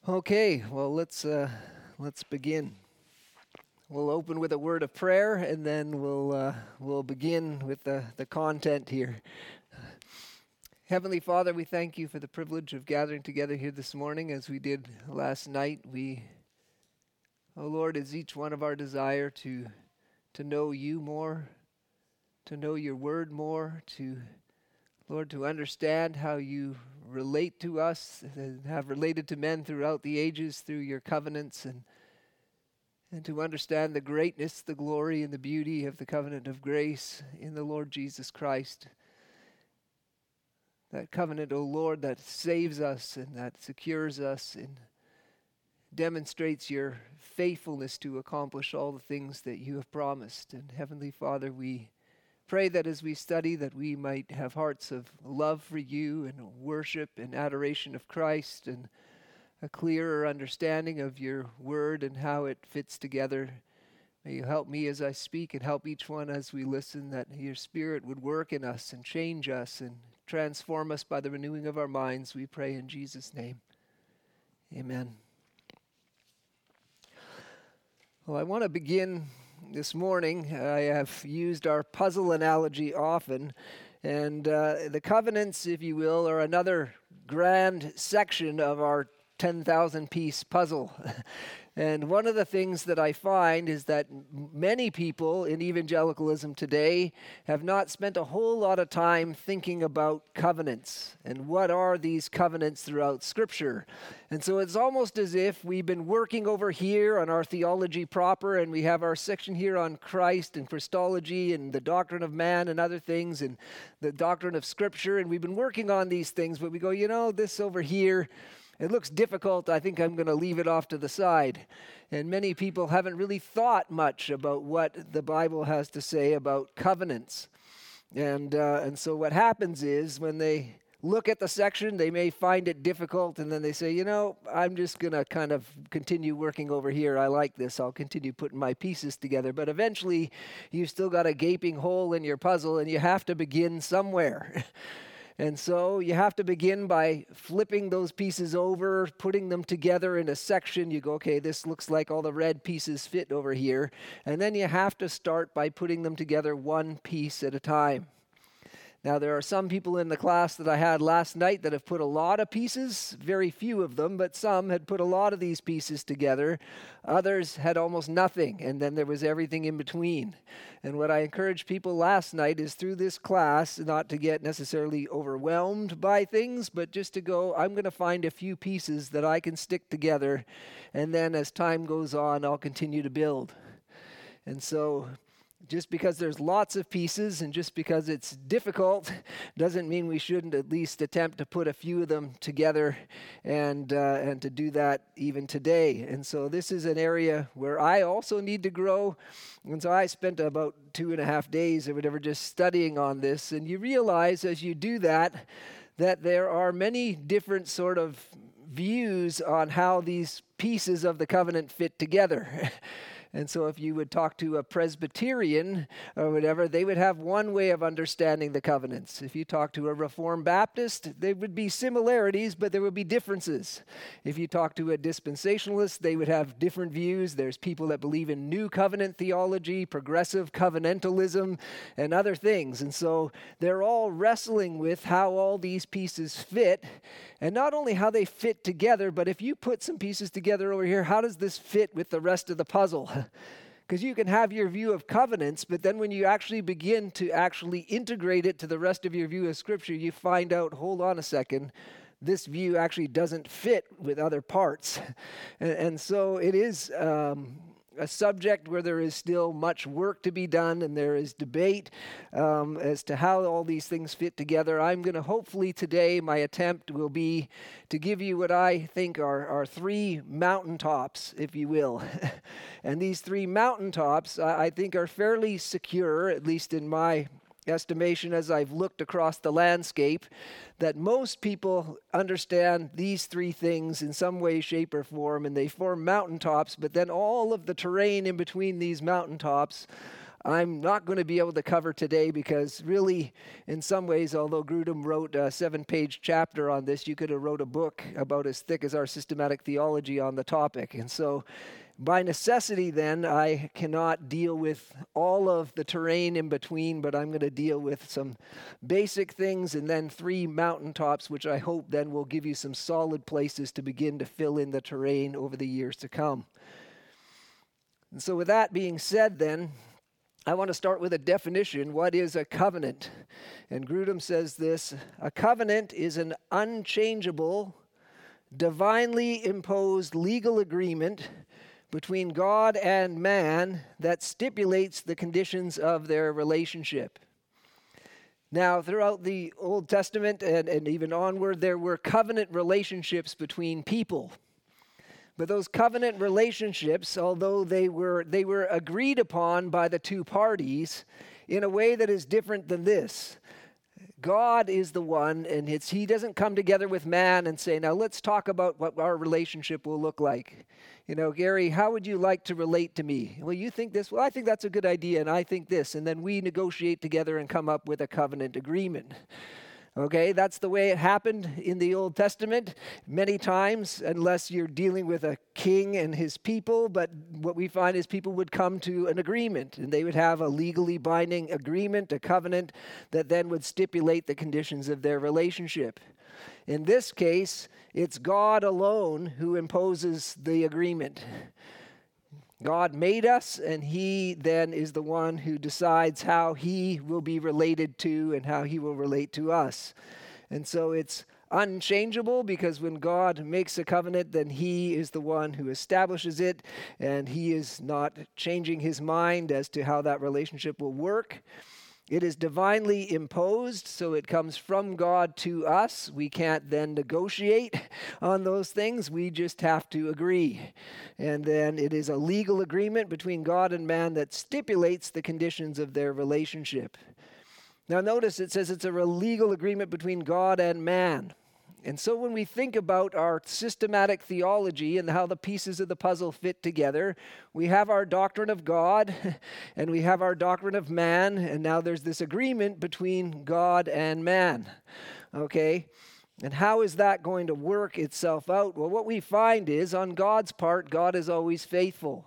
Okay, well let's begin. We'll open with a word of prayer, and then we'll begin with the content here. Heavenly Father, we thank you for the privilege of gathering together here this morning, as we did last night. Oh Lord, it's each one of our desire to know you more, to know your word more, Lord, to understand how you relate to us and have related to men throughout the ages through your covenants, and to understand the greatness, the glory, and the beauty of the covenant of grace in the Lord Jesus Christ. That covenant, O Lord, that saves us and that secures us and demonstrates your faithfulness to accomplish all the things that you have promised. And Heavenly Father, we pray that as we study, that we might have hearts of love for you and worship and adoration of Christ, and a clearer understanding of your word and how it fits together. May you help me as I speak, and help each one as we listen, that your Spirit would work in us and change us and transform us by the renewing of our minds. We pray in Jesus' name. Amen. Well, I want to begin this morning. I have used our puzzle analogy often, and the covenants, if you will, are another grand section of our 10,000 piece puzzle. And one of the things that I find is that many people in evangelicalism today have not spent a whole lot of time thinking about covenants and what are these covenants throughout Scripture. And so it's almost as if we've been working over here on our theology proper, and we have our section here on Christ and Christology and the doctrine of man and other things and the doctrine of Scripture, and we've been working on these things, but we go, this over here, it looks difficult. I think I'm going to leave it off to the side. And many people haven't really thought much about what the Bible has to say about covenants. And so what happens is, when they look at the section, they may find it difficult, and then they say, I'm just going to kind of continue working over here. I like this. I'll continue putting my pieces together. But eventually, you've still got a gaping hole in your puzzle, and you have to begin somewhere. And so you have to begin by flipping those pieces over, putting them together in a section. You go, okay, this looks like all the red pieces fit over here. And then you have to start by putting them together one piece at a time. Now, there are some people in the class that I had last night that have put a lot of pieces, very few of them, but some had put a lot of these pieces together. Others had almost nothing, and then there was everything in between. And what I encouraged people last night is, through this class, not to get necessarily overwhelmed by things, but just to go, I'm going to find a few pieces that I can stick together, and then as time goes on, I'll continue to build. And so, just because there's lots of pieces and just because it's difficult doesn't mean we shouldn't at least attempt to put a few of them together and to do that even today. And so this is an area where I also need to grow. And so I spent about 2.5 days or whatever just studying on this. And you realize as you do that there are many different sort of views on how these pieces of the covenant fit together. And so if you would talk to a Presbyterian or whatever, they would have one way of understanding the covenants. If you talk to a Reformed Baptist, there would be similarities, but there would be differences. If you talk to a dispensationalist, they would have different views. There's people that believe in new covenant theology, progressive covenantalism, and other things. And so they're all wrestling with how all these pieces fit, and not only how they fit together, but if you put some pieces together over here, how does this fit with the rest of the puzzle? Because you can have your view of covenants, but then when you actually begin to actually integrate it to the rest of your view of Scripture, you find out, hold on a second, this view actually doesn't fit with other parts. And so it is a subject where there is still much work to be done, and there is debate as to how all these things fit together. I'm going to hopefully today, my attempt will be to give you what I think are three mountaintops, if you will. And these three mountaintops, I think, are fairly secure, at least in my estimation as I've looked across the landscape, that most people understand these three things in some way, shape, or form, and they form mountaintops, but then all of the terrain in between these mountaintops I'm not going to be able to cover today because really, in some ways, although Grudem wrote a 7-page chapter on this, you could have wrote a book about as thick as our systematic theology on the topic. And so by necessity, then, I cannot deal with all of the terrain in between, but I'm going to deal with some basic things and then 3 mountaintops, which I hope then will give you some solid places to begin to fill in the terrain over the years to come. And so with that being said, then, I want to start with a definition. What is a covenant? And Grudem says this: a covenant is an unchangeable, divinely imposed legal agreement between God and man that stipulates the conditions of their relationship. Now, throughout the Old Testament and even onward, there were covenant relationships between people. But those covenant relationships, although they were agreed upon by the 2 parties in a way that is different than this. God is the one, and he doesn't come together with man and say, now let's talk about what our relationship will look like. You know, Gary, how would you like to relate to me? Well, you think this? Well, I think that's a good idea, and I think this. And then we negotiate together and come up with a covenant agreement. Okay, that's the way it happened in the Old Testament many times, unless you're dealing with a king and his people. But what we find is people would come to an agreement, and they would have a legally binding agreement, a covenant, that then would stipulate the conditions of their relationship. In this case, it's God alone who imposes the agreement. God made us, and he then is the one who decides how he will be related to and how he will relate to us. And so it's unchangeable because when God makes a covenant, then he is the one who establishes it, and he is not changing his mind as to how that relationship will work. It is divinely imposed, so it comes from God to us. We can't then negotiate on those things. We just have to agree. And then it is a legal agreement between God and man that stipulates the conditions of their relationship. Now notice it says it's a legal agreement between God and man. And so when we think about our systematic theology and how the pieces of the puzzle fit together, we have our doctrine of God and we have our doctrine of man, and now there's this agreement between God and man. Okay? And how is that going to work itself out? Well, what we find is on God's part, God is always faithful.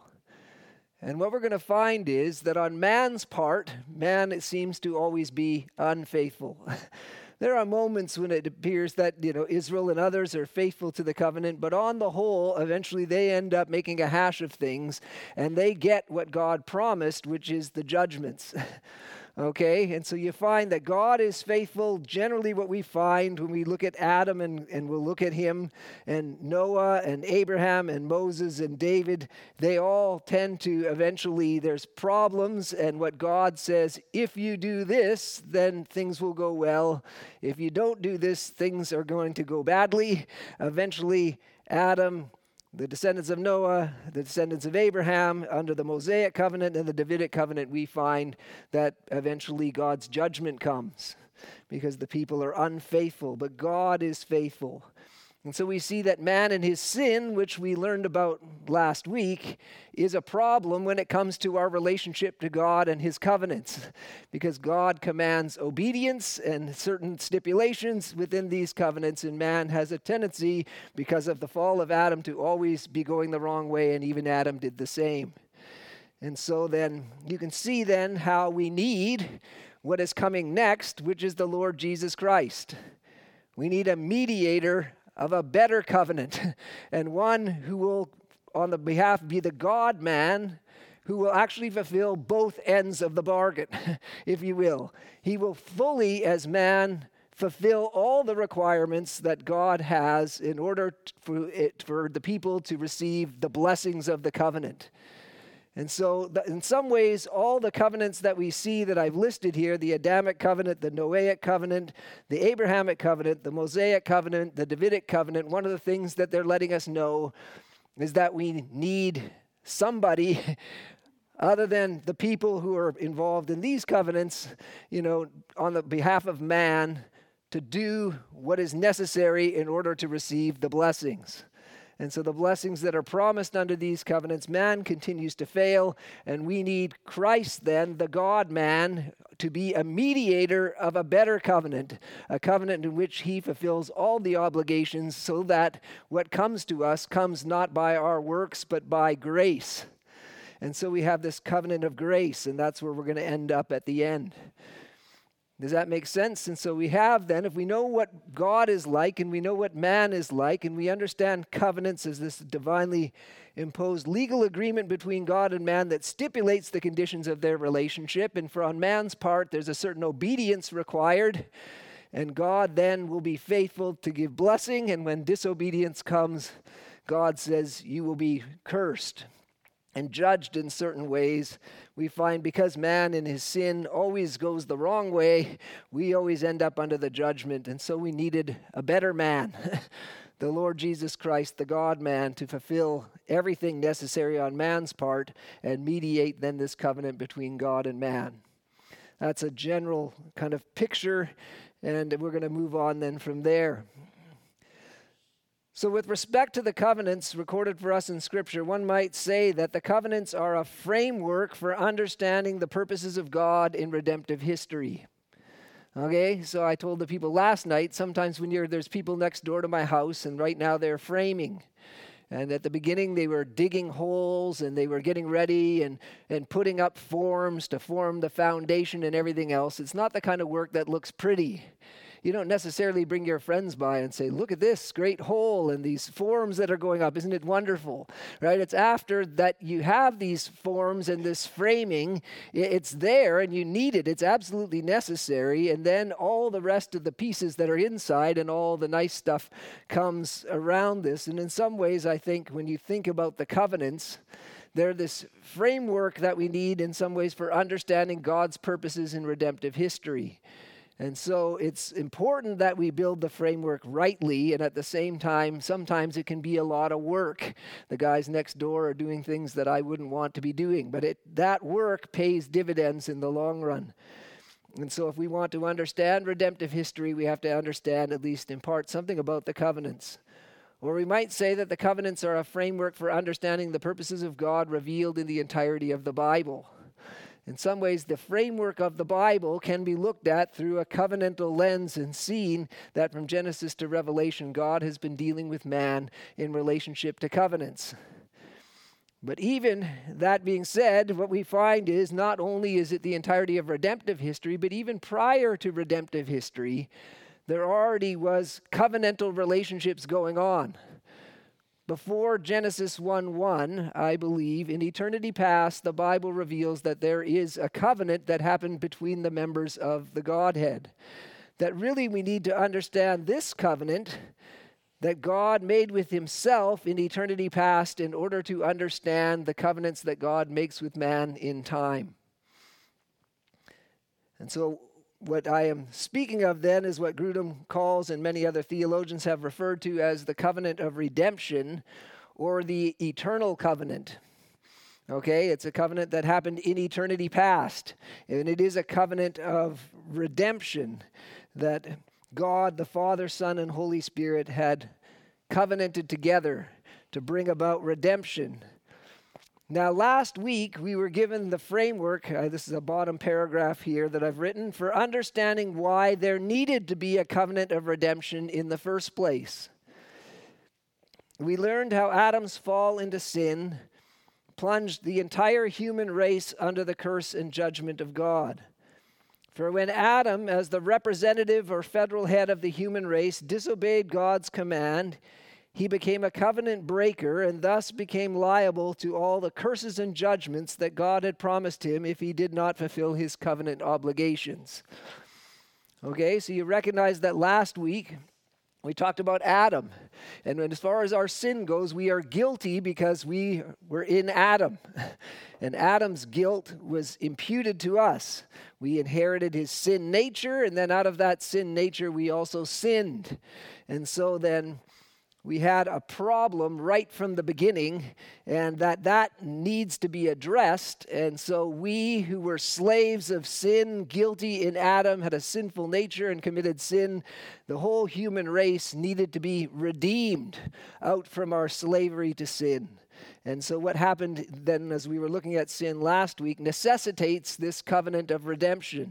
And what we're going to find is that on man's part, man, it seems to always be unfaithful. There are moments when it appears that, Israel and others are faithful to the covenant, but on the whole, eventually they end up making a hash of things, and they get what God promised, which is the judgments. Okay, and so you find that God is faithful. Generally what we find when we look at Adam and we'll look at him and Noah and Abraham and Moses and David, they all tend to eventually, there's problems, and what God says, if you do this, then things will go well. If you don't do this, things are going to go badly. Eventually, Adam, the descendants of Noah, the descendants of Abraham, under the Mosaic covenant and the Davidic covenant, we find that eventually God's judgment comes because the people are unfaithful, but God is faithful. And so we see that man and his sin, which we learned about last week, is a problem when it comes to our relationship to God and his covenants, because God commands obedience and certain stipulations within these covenants, and man has a tendency, because of the fall of Adam, to always be going the wrong way, and even Adam did the same. And so then you can see then how we need what is coming next, which is the Lord Jesus Christ. We need a mediator of a better covenant, and one who will, on the behalf, be the God-man, who will actually fulfill both ends of the bargain, if you will. He will fully, as man, fulfill all the requirements that God has in order for the people to receive the blessings of the covenant. And so, in some ways, all the covenants that we see that I've listed here, the Adamic covenant, the Noahic covenant, the Abrahamic covenant, the Mosaic covenant, the Davidic covenant, one of the things that they're letting us know is that we need somebody other than the people who are involved in these covenants, on the behalf of man, to do what is necessary in order to receive the blessings. And so the blessings that are promised under these covenants, man continues to fail, and we need Christ then, the God-man, to be a mediator of a better covenant, a covenant in which he fulfills all the obligations so that what comes to us comes not by our works but by grace. And so we have this covenant of grace, and that's where we're going to end up at the end. Does that make sense? And so we have then, if we know what God is like and we know what man is like, and we understand covenants as this divinely imposed legal agreement between God and man that stipulates the conditions of their relationship, and for on man's part there's a certain obedience required, and God then will be faithful to give blessing, and when disobedience comes, God says you will be cursed and judged in certain ways. We find because man in his sin always goes the wrong way, we always end up under the judgment. And so we needed a better man, the Lord Jesus Christ, the God-man, to fulfill everything necessary on man's part and mediate then this covenant between God and man. That's a general kind of picture, and we're going to move on then from there. So with respect to the covenants recorded for us in Scripture, one might say that the covenants are a framework for understanding the purposes of God in redemptive history. Okay, so I told the people last night, sometimes when there's people next door to my house, and right now they're framing. And at the beginning, they were digging holes, and they were getting ready and putting up forms to form the foundation and everything else. It's not the kind of work that looks pretty. You don't necessarily bring your friends by and say, look at this great hole and these forms that are going up. Isn't it wonderful? Right? It's after that you have these forms and this framing. It's there and you need it. It's absolutely necessary. And then all the rest of the pieces that are inside and all the nice stuff comes around this. And in some ways, I think when you think about the covenants, they're this framework that we need in some ways for understanding God's purposes in redemptive history. And so it's important that we build the framework rightly, and at the same time, sometimes it can be a lot of work. The guys next door are doing things that I wouldn't want to be doing, but that work pays dividends in the long run. And so if we want to understand redemptive history, we have to understand, at least in part, something about the covenants. Or we might say that the covenants are a framework for understanding the purposes of God revealed in the entirety of the Bible. In some ways, the framework of the Bible can be looked at through a covenantal lens and seen that from Genesis to Revelation, God has been dealing with man in relationship to covenants. But even that being said, what we find is not only is it the entirety of redemptive history, but even prior to redemptive history, there already was covenantal relationships going on. Before Genesis 1:1, I believe, in eternity past, the Bible reveals that there is a covenant that happened between the members of the Godhead. That really we need to understand this covenant that God made with himself in eternity past in order to understand the covenants that God makes with man in time. And so what I am speaking of then is what Grudem calls, and many other theologians have referred to as the covenant of redemption, or the eternal covenant. Okay, it's a covenant that happened in eternity past, and it is a covenant of redemption that God, the Father, Son, and Holy Spirit had covenanted together to bring about redemption. Now, last week, we were given the framework, this is a bottom paragraph here that I've written, for understanding why there needed to be a covenant of redemption in the first place. We learned how Adam's fall into sin plunged the entire human race under the curse and judgment of God. For when Adam, as the representative or federal head of the human race, disobeyed God's command, he became a covenant breaker and thus became liable to all the curses and judgments that God had promised him if he did not fulfill his covenant obligations. Okay, so you recognize that last week we talked about Adam. And as far as our sin goes, we are guilty because we were in Adam. And Adam's guilt was imputed to us. We inherited his sin nature, and then out of that sin nature we also sinned. And so then we had a problem right from the beginning, and that needs to be addressed. And so we who were slaves of sin, guilty in Adam, had a sinful nature and committed sin, the whole human race needed to be redeemed out from our slavery to sin. And so what happened then, as we were looking at sin last week, necessitates this covenant of redemption.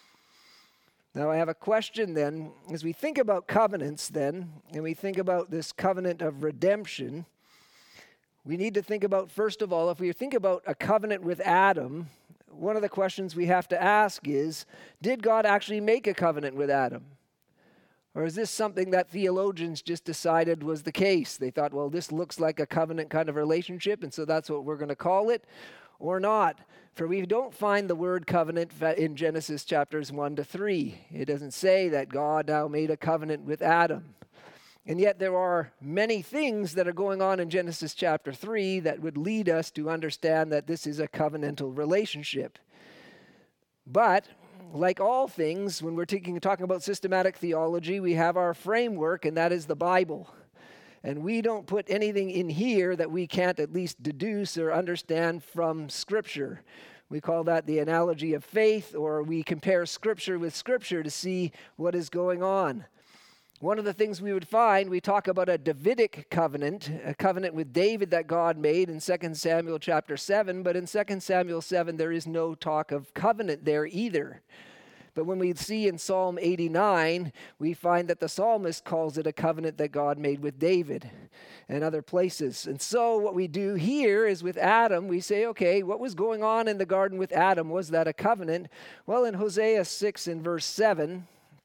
Now, I have a question then. As we think about covenants then, and we think about this covenant of redemption, we need to think about, first of all, if we think about a covenant with Adam, one of the questions we have to ask is, did God actually make a covenant with Adam? Or is this something that theologians just decided was the case? They thought, well, this looks like a covenant kind of relationship, and so that's what we're going to call it, or not. For we don't find the word covenant in Genesis chapters 1 to 3. It doesn't say that God now made a covenant with Adam. And yet there are many things that are going on in Genesis chapter 3 that would lead us to understand that this is a covenantal relationship. But like all things, when we're talking about systematic theology, we have our framework, and that is the Bible. And we don't put anything in here that we can't at least deduce or understand from Scripture. We call that the analogy of faith, or we compare Scripture with Scripture to see what is going on. One of the things we would find, we talk about a Davidic covenant, a covenant with David that God made in 2 Samuel chapter 7, but in 2 Samuel 7 there is no talk of covenant there either. But when we see in Psalm 89, we find that the psalmist calls it a covenant that God made with David and other places. And so what we do here is with Adam, we say, okay, what was going on in the garden with Adam? Was that a covenant? Well, in Hosea 6 and verse 7,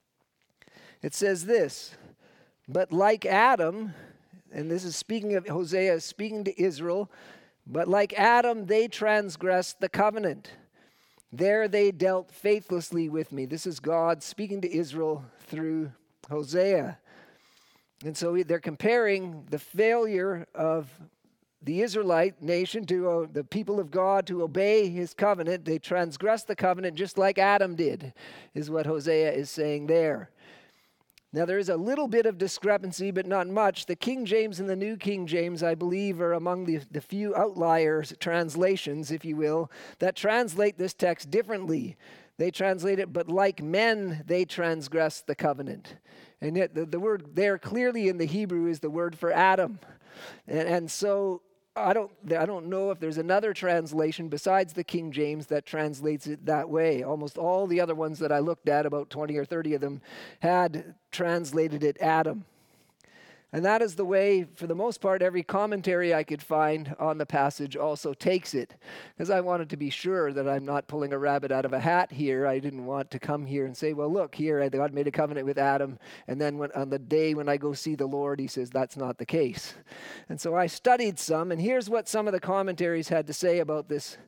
it says this, but like Adam, and this is speaking of Hosea, speaking to Israel, but like Adam, they transgressed the covenant. There they dealt faithlessly with me. This is God speaking to Israel through Hosea. And so they're comparing the failure of the Israelite nation to the people of God to obey his covenant. They transgressed the covenant just like Adam did, is what Hosea is saying there. Now, there is a little bit of discrepancy, but not much. The King James and the New King James, I believe, are among the few outliers, translations, if you will, that translate this text differently. They translate it, but like men, they transgress the covenant. And yet the word there clearly in the Hebrew is the word for Adam. And so I don't know if there's another translation besides the King James that translates it that way. Almost all the other ones that I looked at, about 20 or 30 of them, had translated it Adam. And that is the way, for the most part, every commentary I could find on the passage also takes it. Because I wanted to be sure that I'm not pulling a rabbit out of a hat here. I didn't want to come here and say, well, look, here God made a covenant with Adam, and then on the day when I go see the Lord, he says that's not the case. And so I studied some, and here's what some of the commentaries had to say about this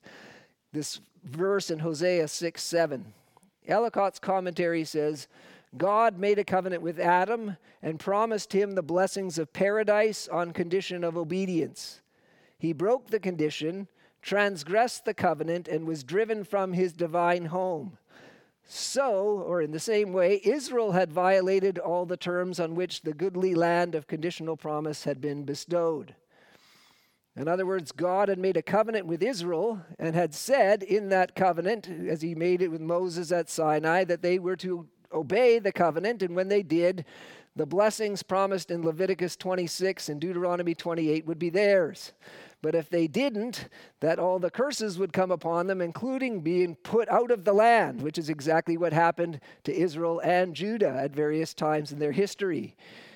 verse in Hosea 6:7. Ellicott's commentary says, God made a covenant with Adam and promised him the blessings of paradise on condition of obedience. He broke the condition, transgressed the covenant, and was driven from his divine home. So, or in the same way, Israel had violated all the terms on which the goodly land of conditional promise had been bestowed. In other words, God had made a covenant with Israel and had said in that covenant, as he made it with Moses at Sinai, that they were to obey the covenant, and when they did, the blessings promised in Leviticus 26 and Deuteronomy 28 would be theirs. But if they didn't, that all the curses would come upon them, including being put out of the land, which is exactly what happened to Israel and Judah at various times in their history.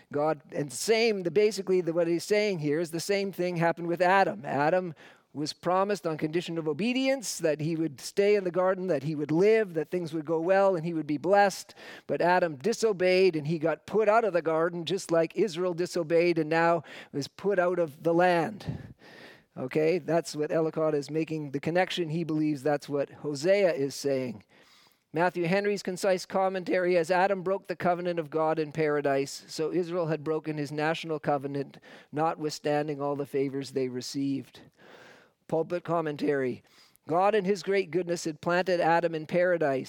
What he's saying here is the same thing happened with Adam. Adam was promised on condition of obedience that he would stay in the garden, that he would live, that things would go well, and he would be blessed. But Adam disobeyed, and he got put out of the garden, just like Israel disobeyed and now was put out of the land. Okay, that's what Ellicott is making the connection. He believes that's what Hosea is saying. Matthew Henry's concise commentary, as Adam broke the covenant of God in paradise, so Israel had broken his national covenant, notwithstanding all the favors they received. Pulpit commentary, God in his great goodness had planted Adam in paradise,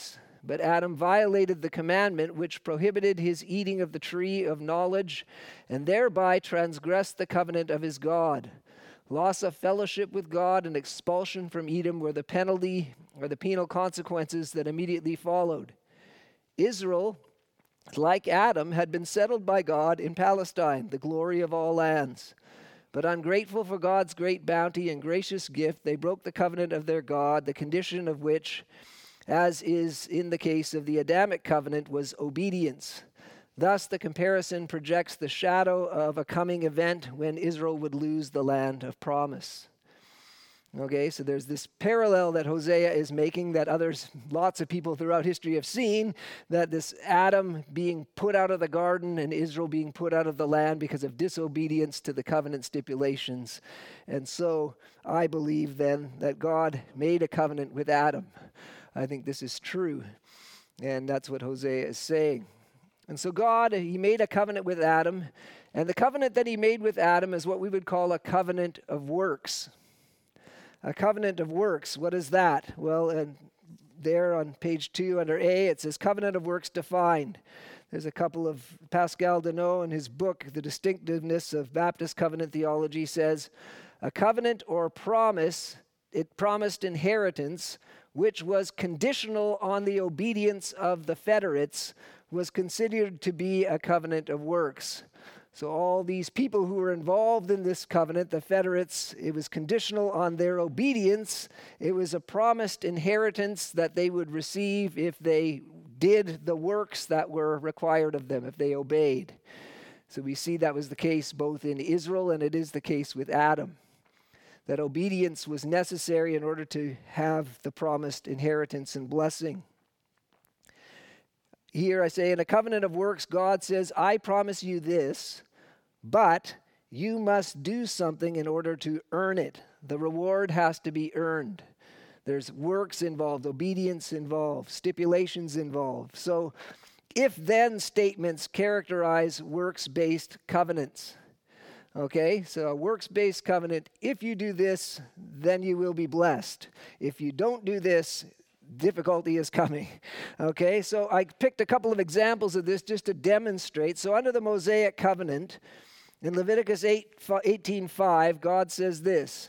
But Adam violated the commandment which prohibited his eating of the tree of knowledge, and thereby transgressed the covenant of his God. Loss of fellowship with God and expulsion from Edom were the penalty or the penal consequences that immediately followed. Israel, like Adam, had been settled by God in Palestine, the glory of all lands. But ungrateful for God's great bounty and gracious gift, they broke the covenant of their God, the condition of which, as is in the case of the Adamic covenant, was obedience. Thus, the comparison projects the shadow of a coming event when Israel would lose the land of promise. Okay, so there's this parallel that Hosea is making that lots of people throughout history have seen, that this Adam being put out of the garden and Israel being put out of the land because of disobedience to the covenant stipulations. And so I believe then that God made a covenant with Adam. I think this is true, and that's what Hosea is saying. And so God, he made a covenant with Adam, and the covenant that he made with Adam is what we would call a covenant of works. A covenant of works, what is that? Well, and there on page 2 under A, it says covenant of works defined. There's a couple of Pascal Deneau in his book, The Distinctiveness of Baptist Covenant Theology, says, a covenant or promise, it promised inheritance, which was conditional on the obedience of the federates, was considered to be a covenant of works. So all these people who were involved in this covenant, the federates, it was conditional on their obedience. It was a promised inheritance that they would receive if they did the works that were required of them, if they obeyed. So we see that was the case both in Israel and it is the case with Adam. That obedience was necessary in order to have the promised inheritance and blessing. Here I say, in a covenant of works, God says, I promise you this, but you must do something in order to earn it. The reward has to be earned. There's works involved, obedience involved, stipulations involved. So if-then statements characterize works-based covenants. Okay, so a works-based covenant, if you do this, then you will be blessed. If you don't do this, difficulty is coming. Okay, so I picked a couple of examples of this just to demonstrate. So under the Mosaic covenant, in Leviticus 18:5, God says this,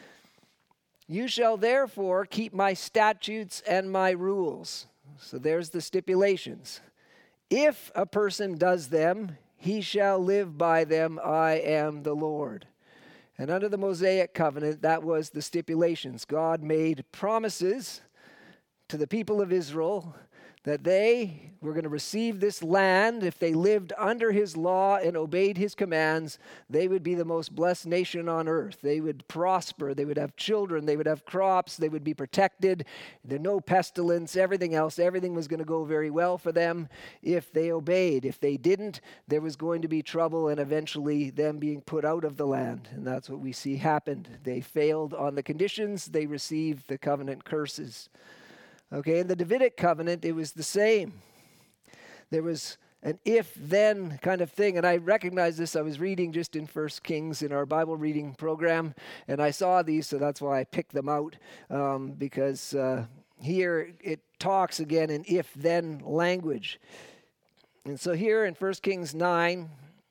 you shall therefore keep my statutes and my rules. So there's the stipulations. If a person does them, he shall live by them. I am the Lord. And under the Mosaic covenant, that was the stipulations. God made promises to the people of Israel that they were going to receive this land. If they lived under his law and obeyed his commands, they would be the most blessed nation on earth. They would prosper. They would have children. They would have crops. They would be protected. There's no pestilence, everything else. Everything was going to go very well for them if they obeyed. If they didn't, there was going to be trouble and eventually them being put out of the land. And that's what we see happened. They failed on the conditions. They received the covenant curses. Okay, in the Davidic covenant, it was the same. There was an if-then kind of thing, and I recognize this. I was reading just in 1 Kings in our Bible reading program, and I saw these, so that's why I picked them out, because here it talks again in if-then language. And so here in 1 Kings 9,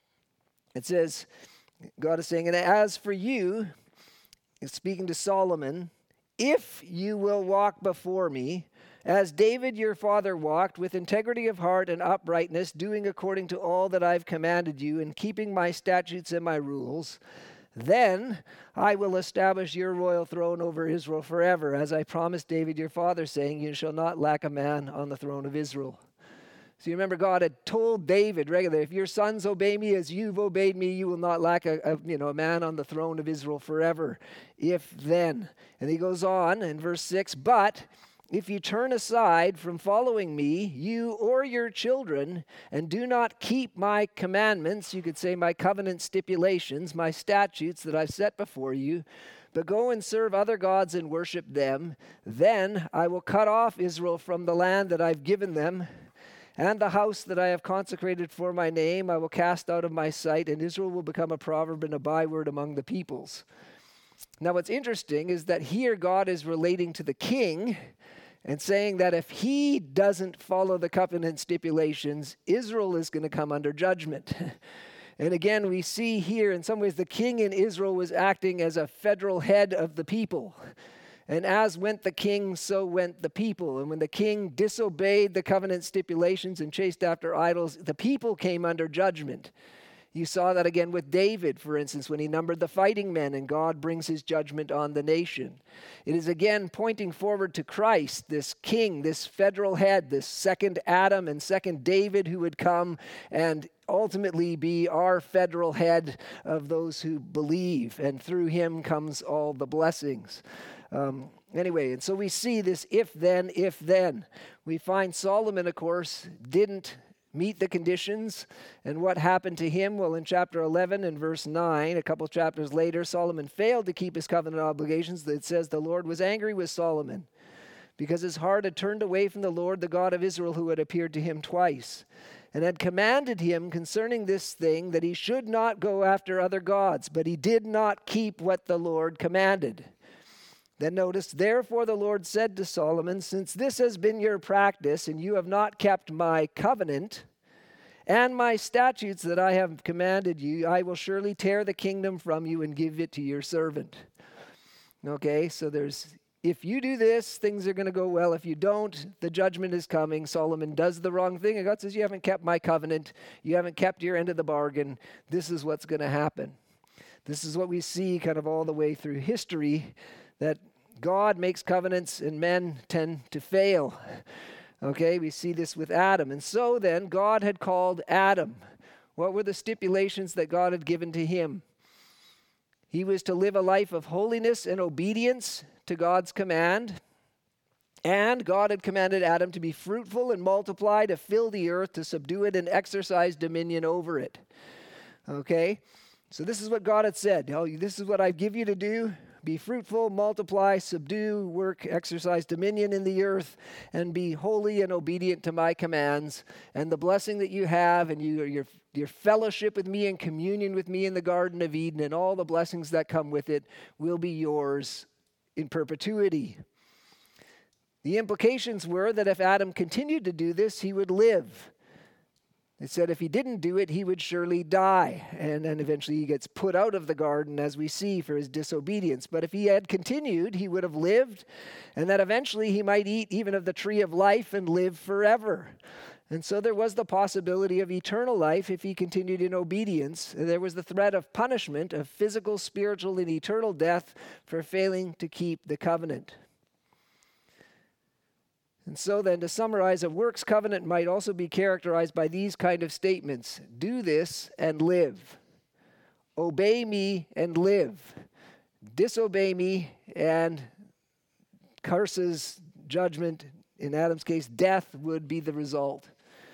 it says, God is saying, and as for you, it's speaking to Solomon, if you will walk before me, as David your father walked, with integrity of heart and uprightness, doing according to all that I've commanded you, and keeping my statutes and my rules, then I will establish your royal throne over Israel forever, as I promised David your father, saying, you shall not lack a man on the throne of Israel. So you remember God had told David regularly, if your sons obey me as you've obeyed me, you will not lack a man on the throne of Israel forever. If then. And he goes on in verse 6, but if you turn aside from following me, you or your children, and do not keep my commandments, you could say my covenant stipulations, my statutes that I've set before you, but go and serve other gods and worship them, then I will cut off Israel from the land that I've given them, and the house that I have consecrated for my name I will cast out of my sight, and Israel will become a proverb and a byword among the peoples. Now what's interesting is that here God is relating to the king, and saying that if he doesn't follow the covenant stipulations, Israel is going to come under judgment. And again, we see here in some ways the king in Israel was acting as a federal head of the people. And as went the king, so went the people. And when the king disobeyed the covenant stipulations and chased after idols, the people came under judgment. You saw that again with David, for instance, when he numbered the fighting men and God brings his judgment on the nation. It is again pointing forward to Christ, this king, this federal head, this second Adam and second David who would come and ultimately be our federal head of those who believe. And through him comes all the blessings. Anyway, and so we see this if then. We find Solomon, of course, didn't meet the conditions. And what happened to him? Well, in chapter 11 and verse 9, a couple chapters later, Solomon failed to keep his covenant obligations. It says the Lord was angry with Solomon because his heart had turned away from the Lord, the God of Israel, who had appeared to him twice, and had commanded him concerning this thing that he should not go after other gods, but he did not keep what the Lord commanded. Then notice, therefore the Lord said to Solomon, since this has been your practice, and you have not kept my covenant and my statutes that I have commanded you, I will surely tear the kingdom from you and give it to your servant. Okay, so if you do this, things are going to go well. If you don't, the judgment is coming. Solomon does the wrong thing, and God says, you haven't kept my covenant. You haven't kept your end of the bargain. This is what's going to happen. This is what we see kind of all the way through history, that God makes covenants and men tend to fail. Okay, we see this with Adam. And so then, God had called Adam. What were the stipulations that God had given to him? He was to live a life of holiness and obedience to God's command. And God had commanded Adam to be fruitful and multiply, to fill the earth, to subdue it, and exercise dominion over it. Okay, so this is what God had said. Oh, this is what I give you to do. Be fruitful, multiply, subdue, work, exercise dominion in the earth, and be holy and obedient to my commands. And the blessing that you have and your fellowship with me and communion with me in the Garden of Eden and all the blessings that come with it will be yours in perpetuity. The implications were that if Adam continued to do this, he would live. It said if he didn't do it, he would surely die. And then eventually he gets put out of the garden, as we see, for his disobedience. But if he had continued, he would have lived, and that eventually he might eat even of the tree of life and live forever. And so there was the possibility of eternal life if he continued in obedience. There was the threat of punishment, of physical, spiritual, and eternal death for failing to keep the covenant. And so then, to summarize, a works covenant might also be characterized by these kind of statements. Do this and live. Obey me and live. Disobey me and curses, judgment, in Adam's case, death would be the result.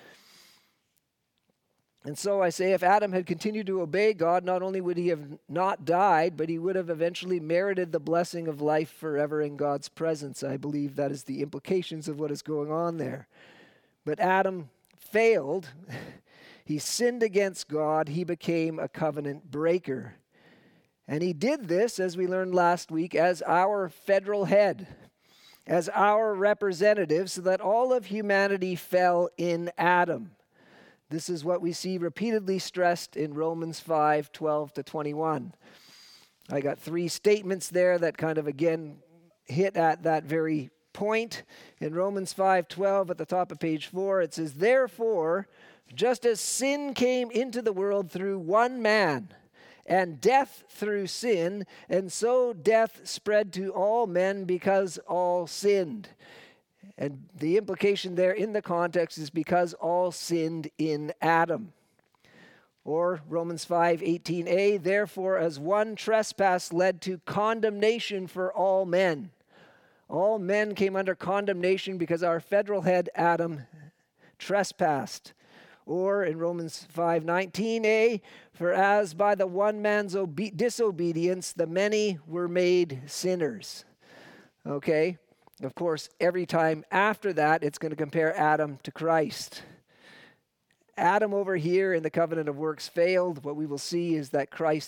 And so I say, if Adam had continued to obey God, not only would he have not died, but he would have eventually merited the blessing of life forever in God's presence. I believe that is the implications of what is going on there. But Adam failed. He sinned against God. He became a covenant breaker. And he did this, as we learned last week, as our federal head, as our representative, so that all of humanity fell in Adam. This is what we see repeatedly stressed in Romans 5:12-21. I got three statements there that kind of again hit at that very point. In Romans 5:12 at the top of page 4, it says, therefore, just as sin came into the world through one man, and death through sin, and so death spread to all men because all sinned. And the implication there in the context is because all sinned in Adam. Or Romans 5:18a, therefore as one trespass led to condemnation for all men. All men came under condemnation because our federal head Adam trespassed. Or in Romans 5:19a, for as by the one man's disobedience the many were made sinners. Okay? Of course, every time after that, it's going to compare Adam to Christ. Adam over here in the covenant of works failed. What we will see is that Christ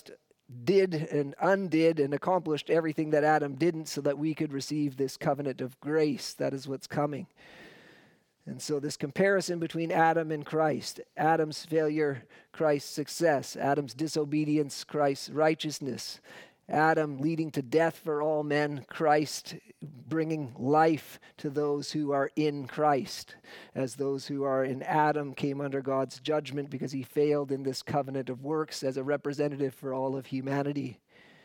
did and undid and accomplished everything that Adam didn't so that we could receive this covenant of grace. That is what's coming. And so this comparison between Adam and Christ, Adam's failure, Christ's success, Adam's disobedience, Christ's righteousness, Adam leading to death for all men, Christ bringing life to those who are in Christ, as those who are in Adam came under God's judgment because he failed in this covenant of works as a representative for all of humanity.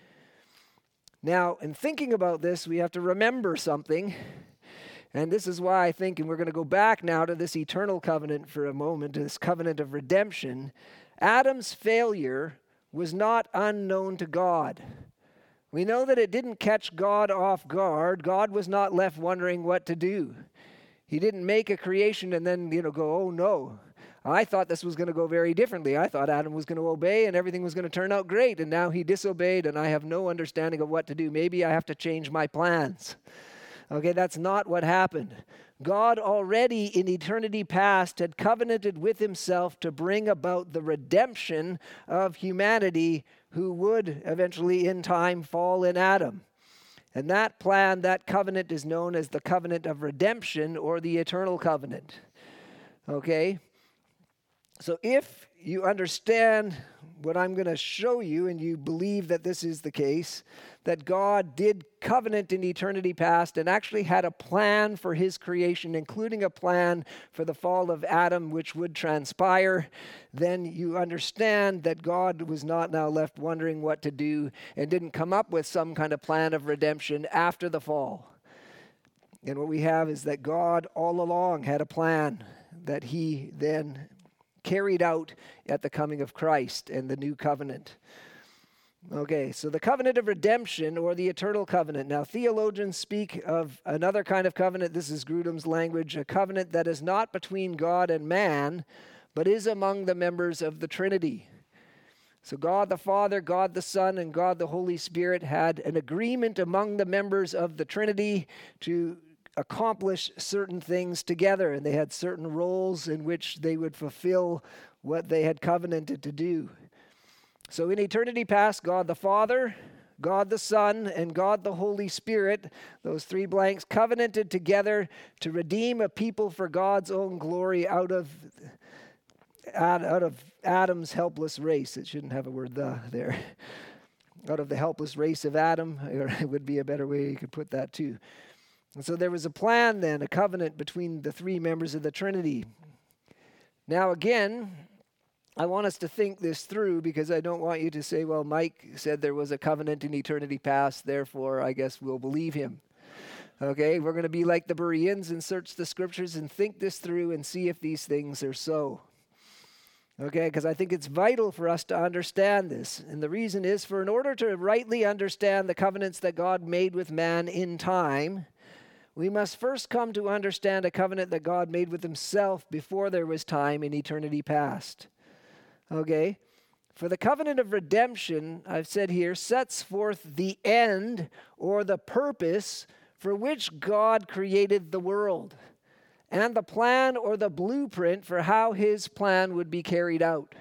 Now, in thinking about this, we have to remember something. And this is why I think, and we're going to go back now to this eternal covenant for a moment, to this covenant of redemption. Adam's failure was not unknown to God. We know that it didn't catch God off guard. God was not left wondering what to do. He didn't make a creation and then, go, oh no. I thought this was going to go very differently. I thought Adam was going to obey and everything was going to turn out great. And now he disobeyed and I have no understanding of what to do. Maybe I have to change my plans. Okay, that's not what happened. God already in eternity past had covenanted with himself to bring about the redemption of humanity who would eventually in time fall in Adam. And that plan, that covenant is known as the covenant of redemption or the eternal covenant. Okay? So if you understand what I'm going to show you and you believe that this is the case, that God did covenant in eternity past and actually had a plan for his creation, including a plan for the fall of Adam, which would transpire, then you understand that God was not now left wondering what to do and didn't come up with some kind of plan of redemption after the fall. And what we have is that God all along had a plan that he then carried out at the coming of Christ and the new covenant. Okay, so the covenant of redemption or the eternal covenant. Now, theologians speak of another kind of covenant. This is Grudem's language, a covenant that is not between God and man, but is among the members of the Trinity. So God the Father, God the Son, and God the Holy Spirit had an agreement among the members of the Trinity to accomplish certain things together, and they had certain roles in which they would fulfill what they had covenanted to do. So in eternity past, God the Father, God the Son, and God the Holy Spirit, those three blanks, covenanted together to redeem a people for God's own glory out of Adam's helpless race. It shouldn't have a word there. Out of the helpless race of Adam, or it would be a better way you could put that too. And so there was a plan then, a covenant between the three members of the Trinity. Now again, I want us to think this through because I don't want you to say, well, Mike said there was a covenant in eternity past, therefore I guess we'll believe him. Okay, we're going to be like the Bereans and search the scriptures and think this through and see if these things are so. Okay, because I think it's vital for us to understand this. And the reason is for in order to rightly understand the covenants that God made with man in time, we must first come to understand a covenant that God made with himself before there was time in eternity past. Okay? For the covenant of redemption, I've said here, sets forth the end or the purpose for which God created the world and the plan or the blueprint for how his plan would be carried out.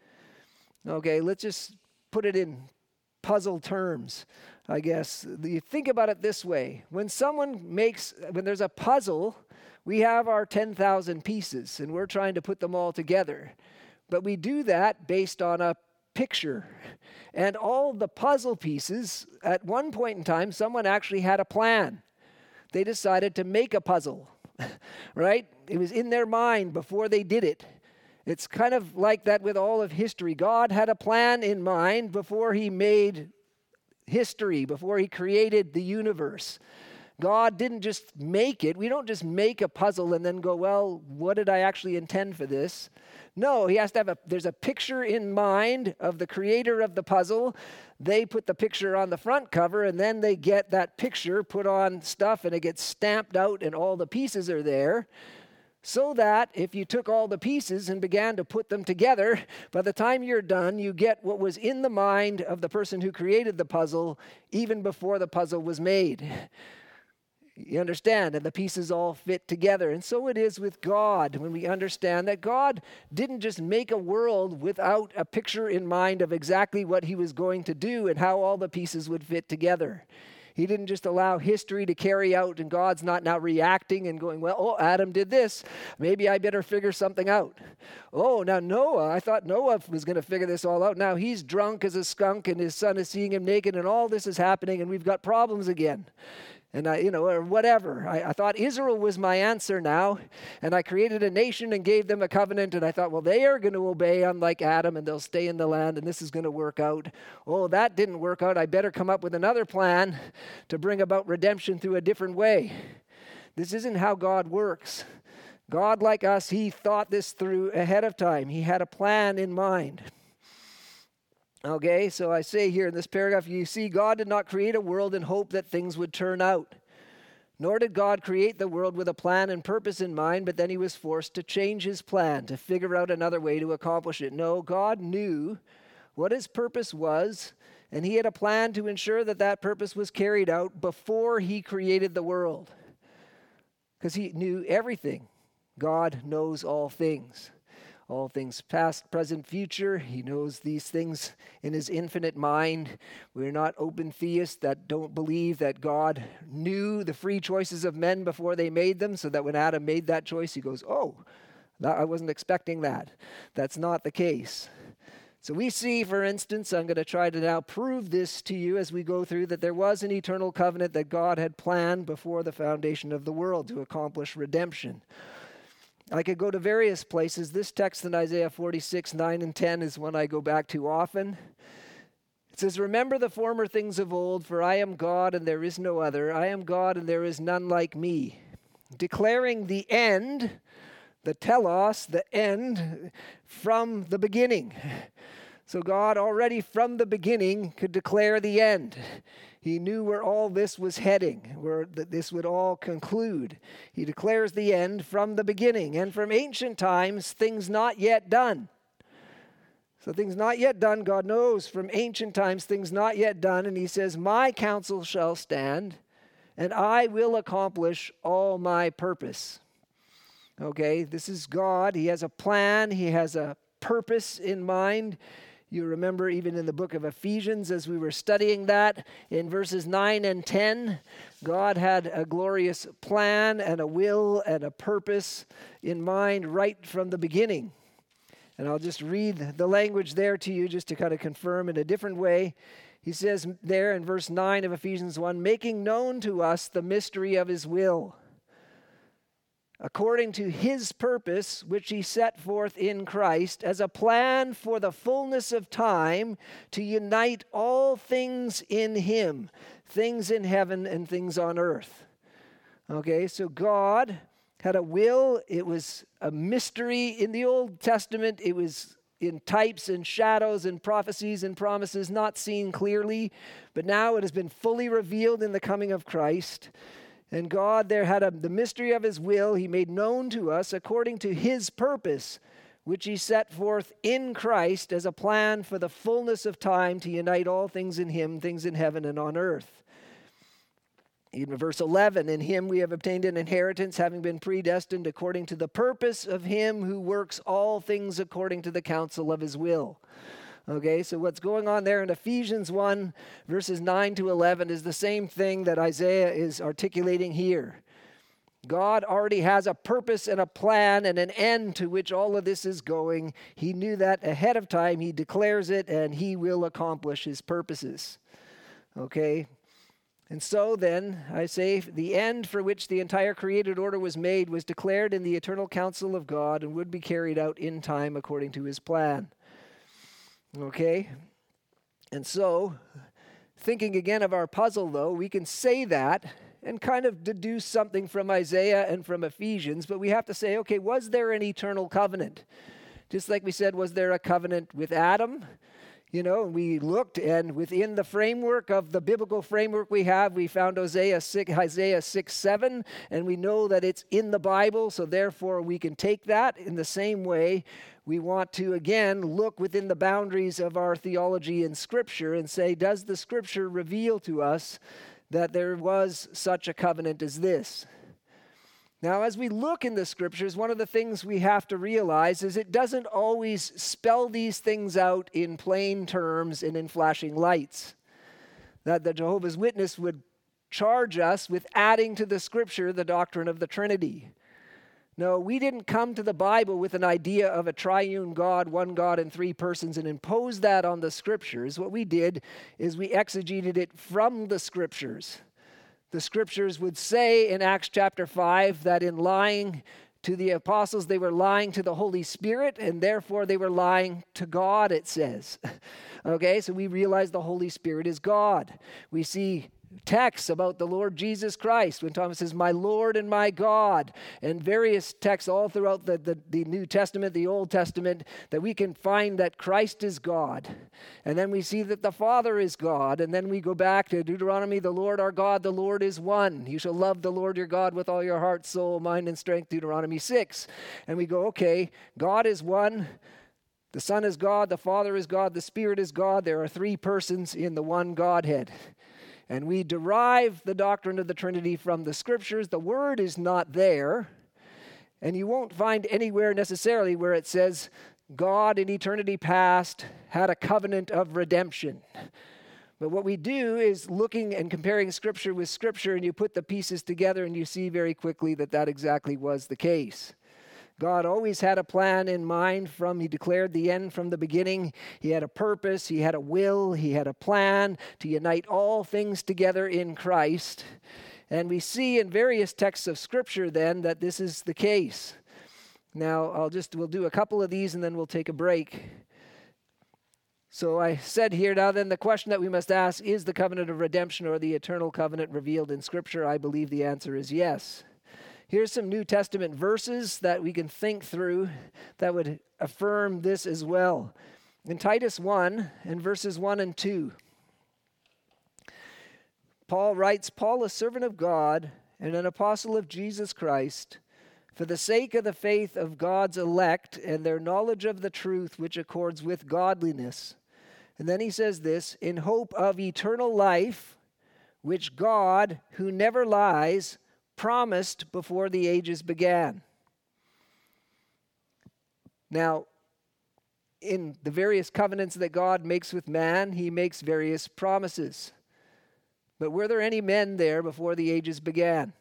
Okay, let's just put it in puzzle terms, I guess. You think about it this way. When there's a puzzle, we have our 10,000 pieces and we're trying to put them all together. But we do that based on a picture. And all the puzzle pieces, at one point in time, someone actually had a plan. They decided to make a puzzle, right? It was in their mind before they did it. It's kind of like that with all of history. God had a plan in mind before he made history, before he created the universe. God didn't just make it. We don't just make a puzzle and then go, well, what did I actually intend for this? No, he has to have there's a picture in mind of the creator of the puzzle. They put the picture on the front cover and then they get that picture put on stuff and it gets stamped out and all the pieces are there. So that if you took all the pieces and began to put them together, by the time you're done, you get what was in the mind of the person who created the puzzle even before the puzzle was made. You understand? And the pieces all fit together. And so it is with God when we understand that God didn't just make a world without a picture in mind of exactly what he was going to do and how all the pieces would fit together. He didn't just allow history to carry out and God's not now reacting and going, well, oh, Adam did this. Maybe I better figure something out. Oh, now Noah, I thought Noah was going to figure this all out. Now he's drunk as a skunk and his son is seeing him naked and all this is happening and we've got problems again. And or whatever. I thought Israel was my answer now. And I created a nation and gave them a covenant. And I thought, well, they are going to obey unlike Adam and they'll stay in the land and this is going to work out. Oh, that didn't work out. I better come up with another plan to bring about redemption through a different way. This isn't how God works. God, like us, he thought this through ahead of time. He had a plan in mind. Okay, so I say here in this paragraph, you see, God did not create a world in hope that things would turn out. Nor did God create the world with a plan and purpose in mind, but then he was forced to change his plan, to figure out another way to accomplish it. No, God knew what his purpose was, and he had a plan to ensure that that purpose was carried out before he created the world. Because he knew everything. God knows all things. All things past, present, future. He knows these things in his infinite mind. We're not open theists that don't believe that God knew the free choices of men before they made them, so that when Adam made that choice, he goes, oh, I wasn't expecting that. That's not the case. So we see, for instance, I'm going to try to now prove this to you as we go through, that there was an eternal covenant that God had planned before the foundation of the world to accomplish redemption. I could go to various places. This text in Isaiah 46, 9 and 10 is one I go back to often. It says, remember the former things of old, for I am God and there is no other. I am God and there is none like me. Declaring the end, the telos, the end, from the beginning. So God already from the beginning could declare the end. He knew where all this was heading, where this would all conclude. He declares the end from the beginning, and from ancient times, things not yet done. So things not yet done, God knows from ancient times, things not yet done, and he says, my counsel shall stand, and I will accomplish all my purpose. Okay, this is God. He has a plan. He has a purpose in mind. You remember even in the book of Ephesians, as we were studying that, in verses 9 and 10, God had a glorious plan and a will and a purpose in mind right from the beginning. And I'll just read the language there to you just to kind of confirm in a different way. He says there in verse 9 of Ephesians 1, making known to us the mystery of his will, according to his purpose, which he set forth in Christ, as a plan for the fullness of time to unite all things in him, things in heaven and things on earth. Okay, so God had a will. It was a mystery in the Old Testament. It was in types and shadows and prophecies and promises not seen clearly, but now it has been fully revealed in the coming of Christ. And God there had the mystery of his will he made known to us according to his purpose, which he set forth in Christ as a plan for the fullness of time to unite all things in him, things in heaven and on earth. In verse 11, in him we have obtained an inheritance, having been predestined according to the purpose of him who works all things according to the counsel of his will. Okay, so what's going on there in Ephesians 1, verses 9 to 11 is the same thing that Isaiah is articulating here. God already has a purpose and a plan and an end to which all of this is going. He knew that ahead of time. He declares it, and he will accomplish his purposes. Okay, and so then, I say, the end for which the entire created order was made was declared in the eternal counsel of God and would be carried out in time according to his plan. Okay, and so, thinking again of our puzzle though, we can say that and kind of deduce something from Isaiah and from Ephesians, but we have to say, okay, was there an eternal covenant? Just like we said, was there a covenant with Adam? You know, we looked, and within the framework of the biblical framework we have, we found Isaiah 6:7, and we know that it's in the Bible, so therefore we can take that. In the same way, we want to, again, look within the boundaries of our theology in Scripture and say, does the Scripture reveal to us that there was such a covenant as this. Now, as we look in the scriptures, one of the things we have to realize is it doesn't always spell these things out in plain terms and in flashing lights. That the Jehovah's Witness would charge us with adding to the scripture the doctrine of the Trinity. No, we didn't come to the Bible with an idea of a triune God, one God in three persons, and impose that on the scriptures. What we did is we exegeted it from the scriptures. The scriptures would say in Acts chapter 5 that in lying to the apostles, they were lying to the Holy Spirit, and therefore they were lying to God, it says. Okay, so we realize the Holy Spirit is God. We see texts about the Lord Jesus Christ when Thomas says, "My Lord and my God," and various texts all throughout the New Testament, the Old Testament, that we can find that Christ is God. And then we see that the Father is God. And then we go back to Deuteronomy, "The Lord our God, the Lord is one. You shall love the Lord your God with all your heart, soul, mind, and strength," Deuteronomy 6. And we go, okay, God is one. The Son is God, the Father is God, the Spirit is God. There are three persons in the one Godhead. And we derive the doctrine of the Trinity from the scriptures. The word is not there. And you won't find anywhere necessarily where it says God in eternity past had a covenant of redemption. But what we do is looking and comparing scripture with scripture, and you put the pieces together and you see very quickly that that exactly was the case. God always had a plan in mind he declared the end from the beginning. He had a purpose, he had a will, he had a plan to unite all things together in Christ. And we see in various texts of Scripture then that this is the case. Now, we'll do a couple of these and then we'll take a break. So I said here, now then the question that we must ask, is the covenant of redemption or the eternal covenant revealed in Scripture? I believe the answer is yes. Here's some New Testament verses that we can think through that would affirm this as well. In Titus 1 and verses 1 and 2, Paul writes, "Paul, a servant of God and an apostle of Jesus Christ, for the sake of the faith of God's elect and their knowledge of the truth which accords with godliness." And then he says this, "in hope of eternal life, which God, who never lies, promised before the ages began." Now, in the various covenants that God makes with man, he makes various promises. But were there any men there before the ages began?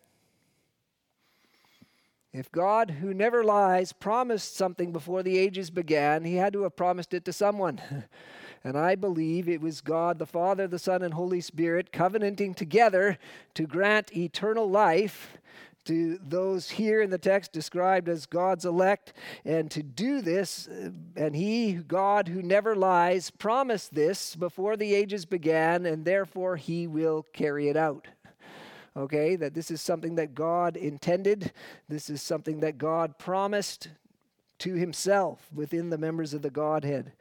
If God, who never lies, promised something before the ages began, he had to have promised it to someone. And I believe it was God, the Father, the Son, and Holy Spirit covenanting together to grant eternal life to those here in the text described as God's elect. And to do this, and he, God, who never lies, promised this before the ages began, and therefore he will carry it out. Okay, that this is something that God intended. This is something that God promised to himself within the members of the Godhead.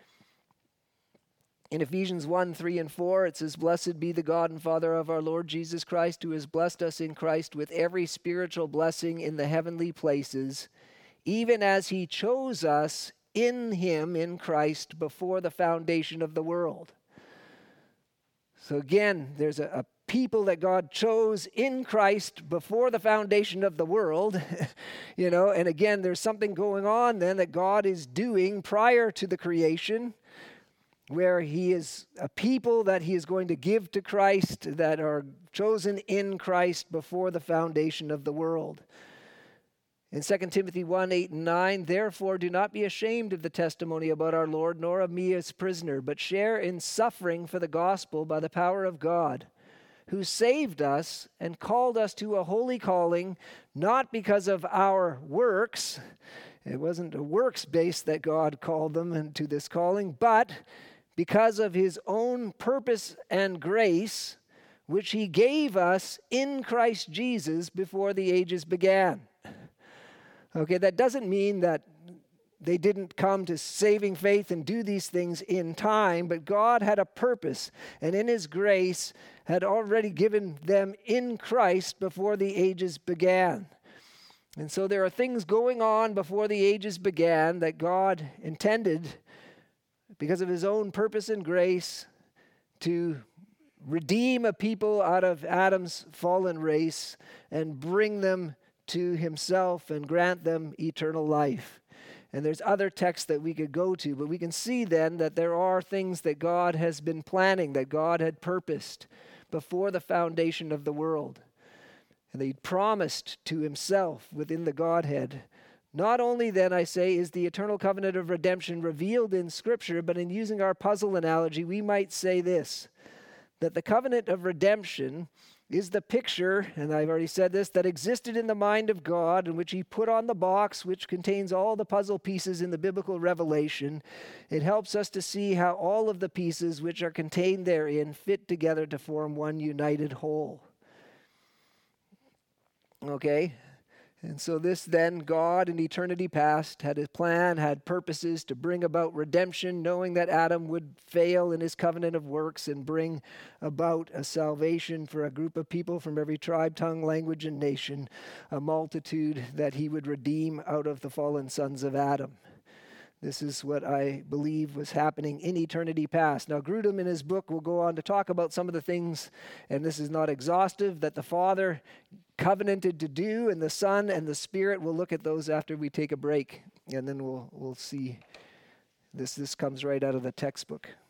In Ephesians 1, 3, and 4, it says, "Blessed be the God and Father of our Lord Jesus Christ, who has blessed us in Christ with every spiritual blessing in the heavenly places, even as he chose us in him, in Christ, before the foundation of the world." So again, there's a people that God chose in Christ before the foundation of the world, and again, there's something going on then that God is doing prior to the creation, where he is a people that he is going to give to Christ that are chosen in Christ before the foundation of the world. In 2 Timothy 1, 8 and 9, "Therefore do not be ashamed of the testimony about our Lord, nor of me as prisoner, but share in suffering for the gospel by the power of God, who saved us and called us to a holy calling, not because of our works." It wasn't a works base that God called them into this calling, but because of his own purpose and grace, which he gave us in Christ Jesus before the ages began. Okay, that doesn't mean that they didn't come to saving faith and do these things in time, but God had a purpose, and in his grace had already given them in Christ before the ages began. And so there are things going on before the ages began that God intended, because of his own purpose and grace, to redeem a people out of Adam's fallen race and bring them to himself and grant them eternal life. And there's other texts that we could go to, but we can see then that there are things that God has been planning, that God had purposed before the foundation of the world. And that he promised to himself within the Godhead. Not only then, I say, is the eternal covenant of redemption revealed in Scripture, but in using our puzzle analogy, we might say this, that the covenant of redemption is the picture, and I've already said this, that existed in the mind of God, in which he put on the box, which contains all the puzzle pieces in the biblical revelation. It helps us to see how all of the pieces which are contained therein fit together to form one united whole. Okay? And so this then, God in eternity past had a plan, had purposes to bring about redemption, knowing that Adam would fail in his covenant of works and bring about a salvation for a group of people from every tribe, tongue, language, and nation, a multitude that he would redeem out of the fallen sons of Adam. This is what I believe was happening in eternity past. Now, Grudem in his book will go on to talk about some of the things, and this is not exhaustive, that the Father covenanted to do, and the Son and the Spirit. We'll look at those after we take a break, and then we'll see. This comes right out of the textbook.